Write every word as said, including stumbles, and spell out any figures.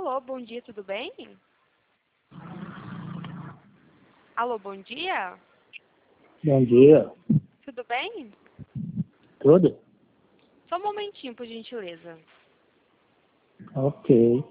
Alô, bom dia, tudo bem? Alô, bom dia? Bom dia. Tudo bem? Tudo? Só um momentinho, por gentileza. Ok.